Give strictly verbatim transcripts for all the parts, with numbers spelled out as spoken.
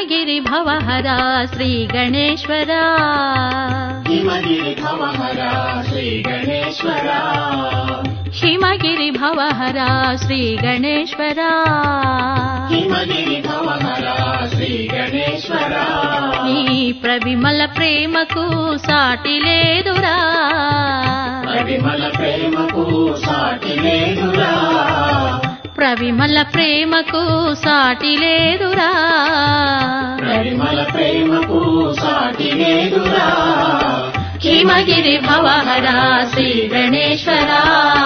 हिमगिरि भवहरा श्री गणेश्वरा हिमगिरि भवहरा श्री गणेश्वरा हिमगिरि भवहरा श्री गणेश्वरा हिमगिरि भवहरा श्री गणेश्वरा नी प्रविमल प्रेमकु साटी लेदुरा प्रविमल प्रेमकु साटी लेदुरा प्रविमल प्रेमकु साटी लेदुरा प्रविमल प्रेमकु साटी लेदुरा हिमगिरि भवहरा श्री गणेश्वरा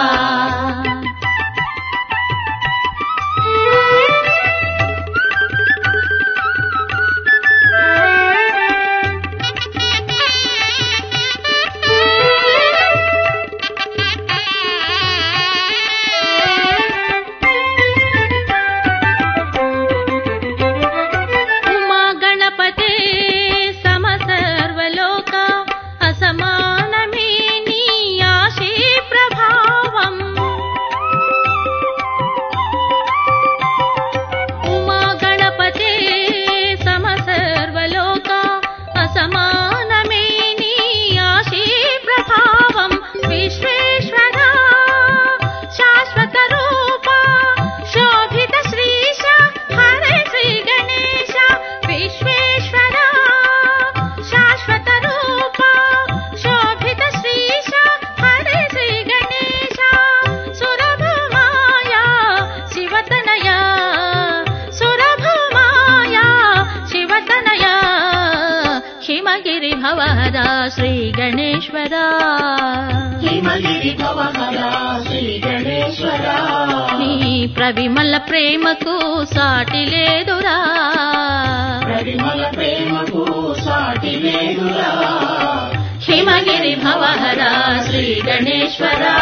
श्री गणेश्वरा हिमगिरि भवहरा श्री गणेश्वरा नी प्रविमल प्रेमकु साटी लेदुरा प्रविमल प्रेमकु साटी लेदुरा हिमगिरि भवहरा श्री गणेश्वरा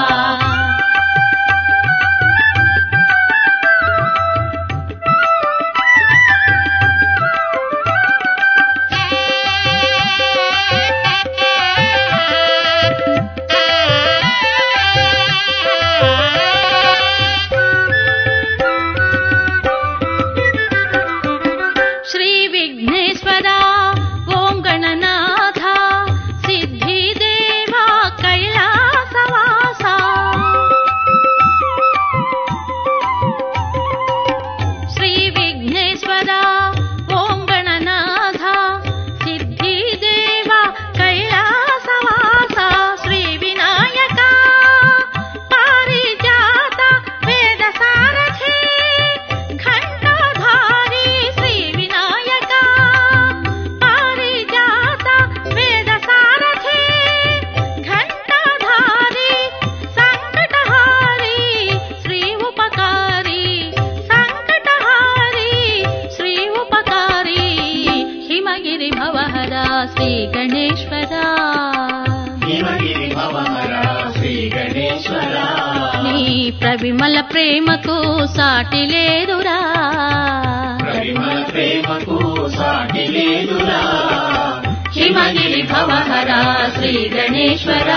श्री गणेश्वरा हिमगिरि भवहरा श्री गणेश्वरा नी प्रविमल प्रेमकु साटी लेदुरा प्रविमल प्रेमकु साटी लेदुरा हिमगिरि भवहरा श्री गणेश्वरा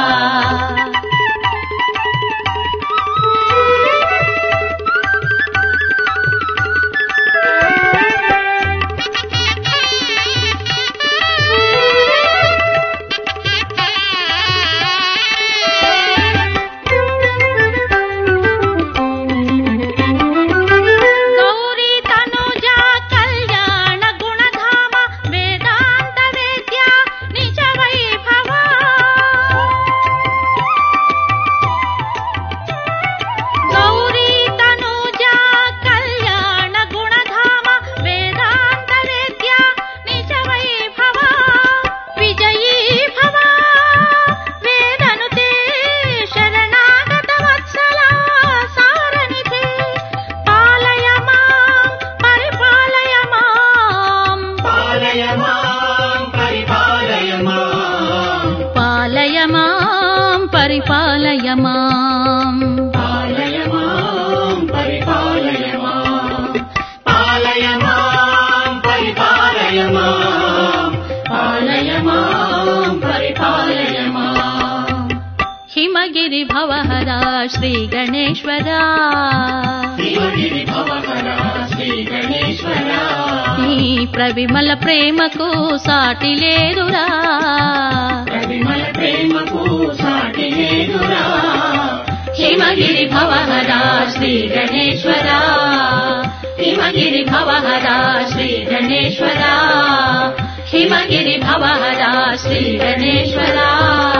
परिपालय माम् पालय माम् परिपालय माम् पालय माम् परिपालय माम् पालय माम् परिपालय माम् हिमगिरि भवहरा श्री गणेश्वरा हिमगिरि भवहरा శ్రీ గణేశ్వరా నీ ప్రవిమల ప్రేమకు సాటి లేదురా ప్రవిమల ప్రేమకు సాటి లేదురా హిమగిరి భవహరా శ్రీ గణేశ్వరా హిమగిరి భవహరా శ్రీ గణేశ్వరా హిమగిరి భవహరా శ్రీ గణేశ్వరా